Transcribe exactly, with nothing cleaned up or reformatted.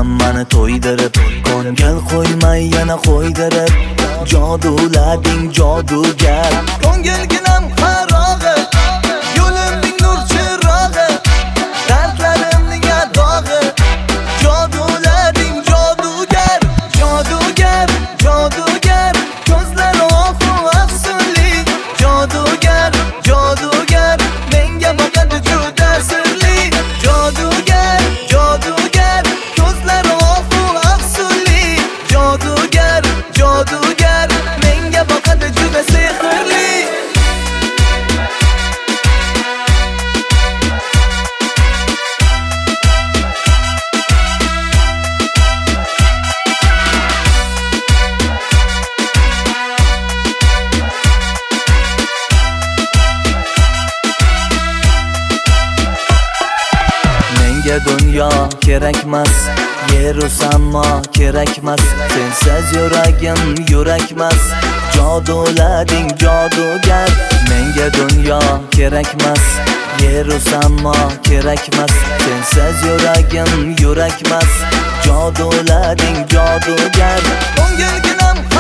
hammani to'ydirib, ko'ngil qo'ymay yana qo'ydirib, jodulading jodugar. Ko'ngilginam qarog'i, yo'limning nur chirog'i, dardlarimning adog'i, jodulading jodugar. Jodugar, jodugar, ko'zlari oqu afsunli, jodugar, jodugar, menga boqadi juda sirli. Jodugar, jodugar, ko'zlari oqu afsunli, jodugar, jodugar, menga boqadi juda sehrli. Menga dunyo kerakmas, yer-u samo kerakmas, sensiz yuragim yurakmas, jodulading jodugar. Menga dunyo kerakmas, yer-u samo kerakmas, sensiz yuragim yurakmas, jodulading jodugar. Ko'ngilginam